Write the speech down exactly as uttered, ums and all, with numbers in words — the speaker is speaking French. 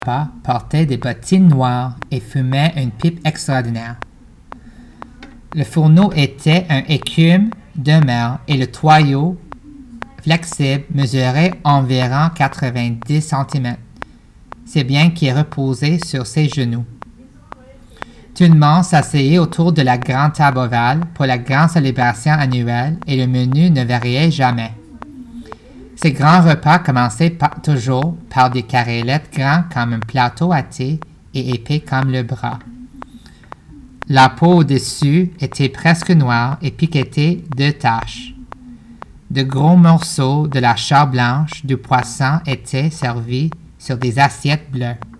repas portait des bottines noires et fumait une pipe extraordinaire. Le fourneau était un écume de mer et le tuyau flexible mesurait environ quatre-vingt-dix centimètres, si bien qu'il reposait sur ses genoux. Tout le monde s'asseyait autour de la grande table ovale pour la grande célébration annuelle et le menu ne variait jamais. Ces grands repas commençaient par, toujours par des carrelettes grands comme un plateau à thé et épais comme le bras. La peau au-dessus était presque noire et piquetée de taches. De gros morceaux de la chair blanche du poisson étaient servis sur des assiettes bleues.